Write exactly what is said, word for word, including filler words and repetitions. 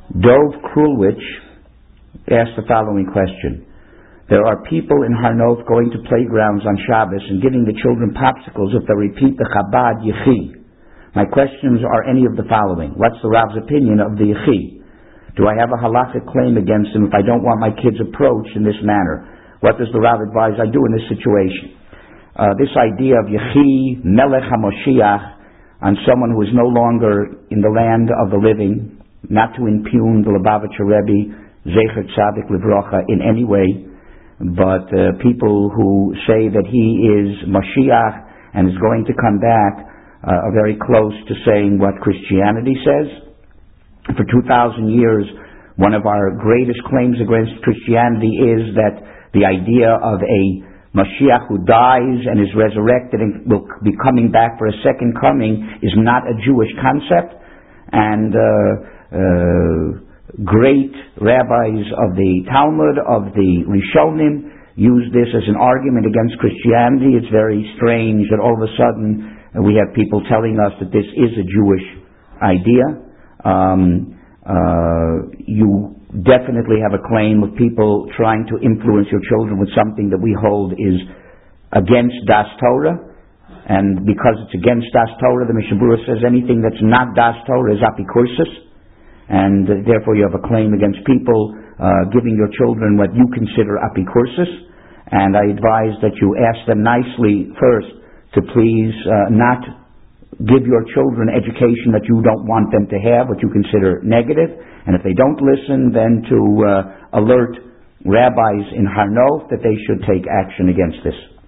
Dov Krulwich asked the following question. There are people in Har Nof going to playgrounds on Shabbos and giving the children popsicles if they repeat the Chabad Yechi. My questions are any of the following. What's the Rav's opinion of the Yechi? Do I have a halachic claim against him if I don't want my kids approached in this manner? What does the Rav advise I do in this situation? Uh, this idea of Yechi, Melech HaMoshiach, on someone who is no longer in the land of the living, not to impugn the Lubavitcher Rebbe, Zecher Tzadik Livrocha, in any way, but uh, people who say that he is Mashiach and is going to come back uh, are very close to saying what Christianity says. For two thousand years, one of our greatest claims against Christianity is that the idea of a Mashiach who dies and is resurrected and will be coming back for a second coming is not a Jewish concept. And uh, uh, great rabbis of the Talmud, of the Rishonim, use this as an argument against Christianity. It's very strange that all of a sudden uh, we have people telling us that this is a Jewish idea. Um, uh, you definitely have a claim of people trying to influence your children with something that we hold is against Das Torah. And because it's against Das Torah, the Mishnah Berurah says anything that's not Das Torah is apikursis. And uh, therefore you have a claim against people uh, giving your children what you consider apikursis. And I advise that you ask them nicely first to please uh, not give your children education that you don't want them to have, what you consider negative. And if they don't listen, then to uh, alert rabbis in Har Nof that they should take action against this.